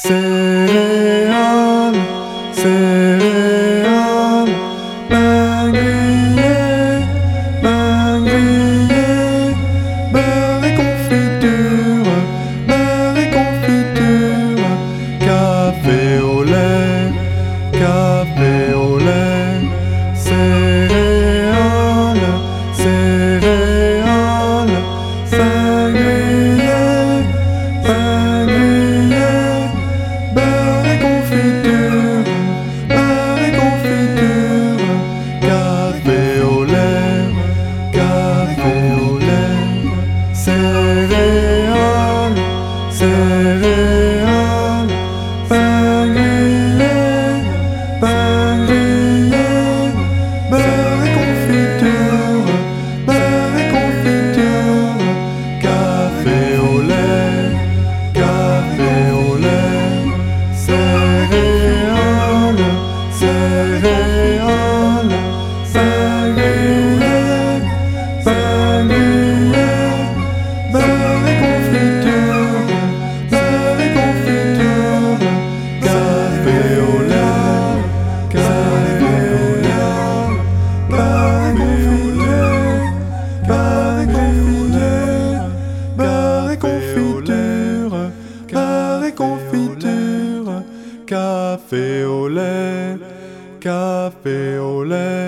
céréales, céréales, pain grillé, pain grillé, beurre et confiture, beurre et confiture, café au lait, café au lait, céréales, céréales, pain grillé, pain grillé, beurre et confiture, beurre et confiture, café au lait, café au lait, céréales, céréales, pain grillé, pain grillé, beurre et confiture, beurre et confiture, café au lait, café au lait, céréales, céréales, pain grillé, pain grillé, beurre et confiture, beurre et confiture, café au lait, café au lait, beurre et confiture, beurre et confiture, beurre et confiture, beurre et confiture, café au lait, café au lait.